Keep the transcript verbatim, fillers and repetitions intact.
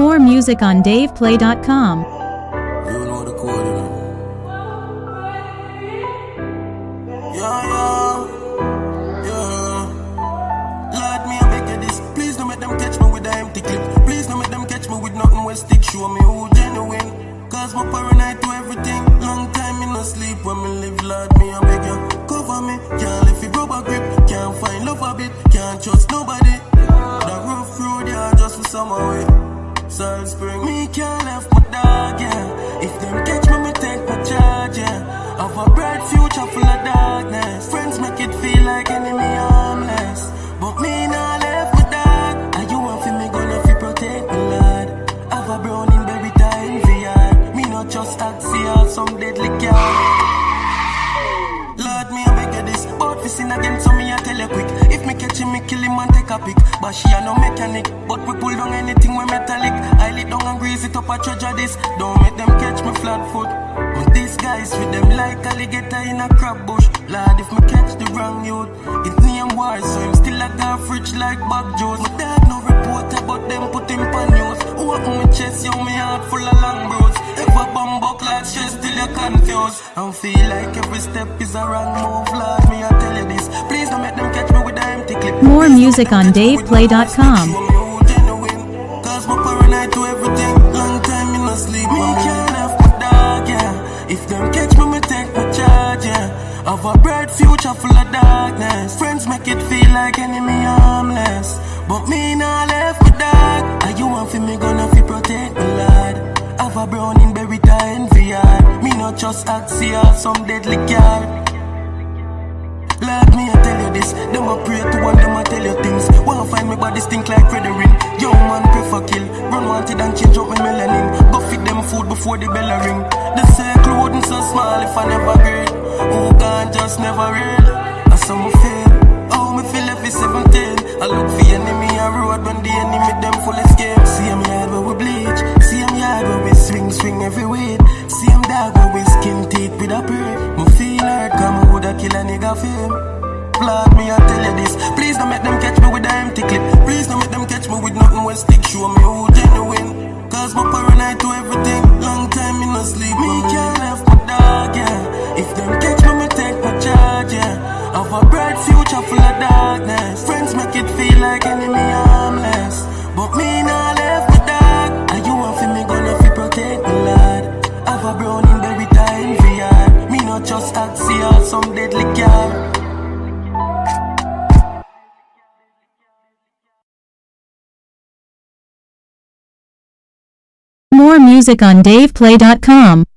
More music on dave play dot com. You know the code, you know. Yeah, yeah, yeah. Lord, me, I beg you this. Please don't make them catch me with an empty clip. Please don't make them catch me with nothing with stick. Show me who genuine. Cause my paranoid to everything. Long time in no sleep when me live, Lord, me, I beg you. Cover me, can't lift it rubber grip. Can't find love a bit, can't trust nobody. That rough road, yeah, just for some way. Soul spring, me can't left my dog, yeah. If them catch me, me take my charge, yeah. Of a bright future full of darkness. Friends make it feel like enemy harmless. But me nah left my dog. And you want for me gonna fi protect me, Lord. Have a brown in baby time V R. Me not just taxi or some deadly car. Lord, me I beg you this. But fi sin again, so me I tell you quick. If me catch him, me kill him and take a pic. But she a no mechanic. But we pull down anything we metallic. I lit down and grease it up a treasure this. Don't make them catch me flat foot. But these guys with them like alligator in a crab bush. Lord, if me catch the wrong youth, it name war, so him still a go fridge like Bob Jones. My dad no reporter, but them put him on news. Who open my chest, yo, me heart full of long roads. Ever bum buck like stress till you're confused. I feel like every step is a wrong move, Lord, me I tell you this. Please don't make them catch me with the empty clip. More music on dave play dot com. Cause my paranoid to everything. Long time in no sleep, me can't left my dog, yeah. If them catch me, me take my charge, yeah. Of a bright future full of darkness. Friends make it feel like enemy harmless. But me nah left my dog. And you want for me gonna fi protect me, Lord. Have a brown in Berita and V R. Me not just taxi or some deadly car. Lord, me I tell you this. Them a pray to one, them a tell you things. Wanna find me body stink like Frederick. Young man prefer kill. Run wanted and change up my melanin. Go feed them food before the bell a ring. The circle wouldn't so small if I never great. Who can't just never real. I saw me feel. Oh, me feel every seventeen. I look for enemy a road when the enemy them full escape. See them yard where we bleach. See them yard where we swing, swing every way. See them dog where we skin teeth with a braid. Me feel hurt cause me woulda kill a nigga for him. Lord, me I tell you this. Please don't make them catch me with a empty clip. Please don't make them catch me with nothing with stick. Show me who genuine. Cause my paranoid to everything. Long time in no sleep. Me can't left my dog, yeah. If them catch me, me take my charge, yeah. Of a bright future full of darkness. Friends make it feel like enemy harmless. But me nah left my dog. And you want for me gonna fi protect me, Lord. Have a brown in Berita and V R. Me not just taxi or some deadly car. More music on dave play dot com.